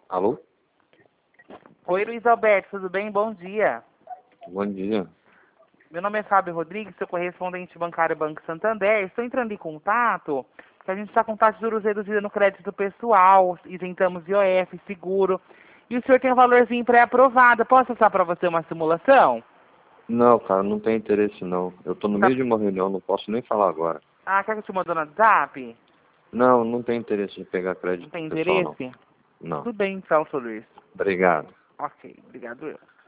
Alô? Oi, Luiz Alberto, tudo bem? Bom dia. Bom dia. Meu nome é Fábio Rodrigues, sou correspondente bancário Banco Santander. Estou entrando em contato, porque a gente está com taxa de juros reduzida no crédito pessoal, isentamos IOF, seguro, e o senhor tem um valorzinho pré-aprovado. Posso passar para você uma simulação? Não, cara, não tem interesse não. Eu tô no Tá. meio de uma reunião, não posso nem falar agora. Ah, quer que eu te mande no WhatsApp? Não, não tem interesse de pegar Não crédito tem pessoal, não. interesse? Não. Tudo bem, então, seu Luiz. Obrigado. Ok, obrigado eu.